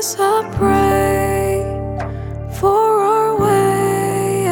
as I pray for our way.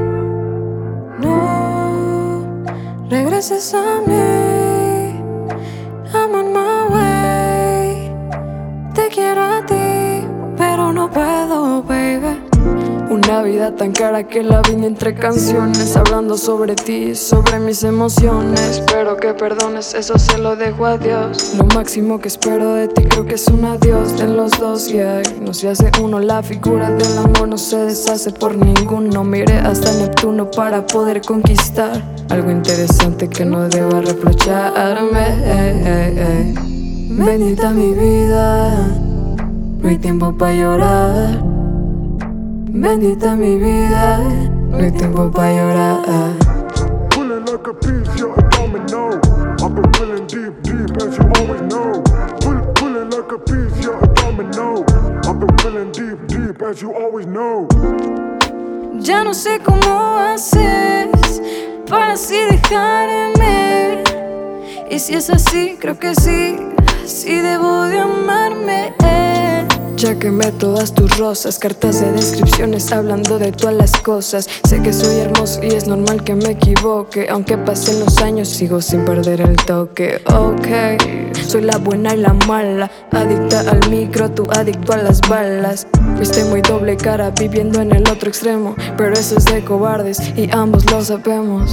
No regreses a mí, I'm on my way. Te quiero a ti, pero no puedo, baby. Una vida tan cara que la vi entre canciones, hablando sobre ti, sobre mis emociones. Espero que perdones, eso se lo dejo a Dios. Lo máximo que espero de ti creo que es un adiós de los dos, yeah. No se hace uno, la figura del amor no se deshace por ninguno. Miré hasta Neptuno para poder conquistar algo interesante que no deba reprocharme. Bendita mi vida, no hay tiempo para llorar. Bendita mi vida, no hay tiempo para llorar. Feeling like a piece, you're a domino. I've been feeling deep, deep, as you always know. Feeling like a piece, you're a domino. I've been feeling deep, deep, as you always know. Ya no sé cómo haces para así dejarme. Y si es así, creo que sí, sí debo de amarme. Ya quemé todas tus rosas, cartas de descripciones hablando de todas las cosas. Sé que soy hermoso y es normal que me equivoque. Aunque pasen los años sigo sin perder el toque. Ok, soy la buena y la mala, adicta al micro, tú adicto a las balas. Fuiste muy doble cara viviendo en el otro extremo, pero eso es de cobardes y ambos lo sabemos.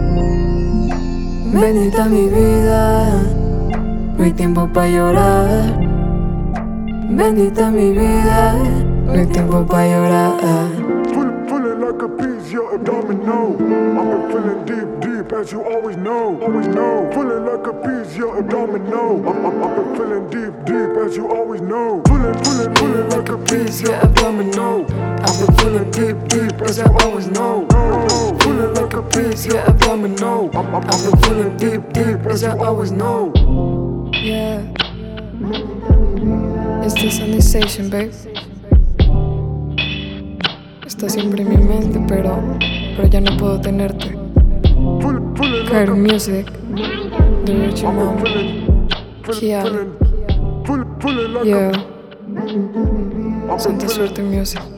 Bendita mi vida, no hay tiempo para llorar. Bendita mi vida, no hay tiempo para llorar. Feeling like a piece, you're a domino. I've been feeling deep, deep, as you always know. Always know. Feeling like a piece, you're a domino. I've been feeling deep, deep, as you always know. Feeling like a piece, you're a domino. I've been feeling deep, deep, as you always know. Feeling like a piece, you're a domino. I've been feeling deep, deep, as you always know. Yeah. It's desonization, babe. Está siempre en mi mente, pero ya no puedo tenerte. Cairo Music, The Richie Mom, Kian, yo, Santa Suerte Music.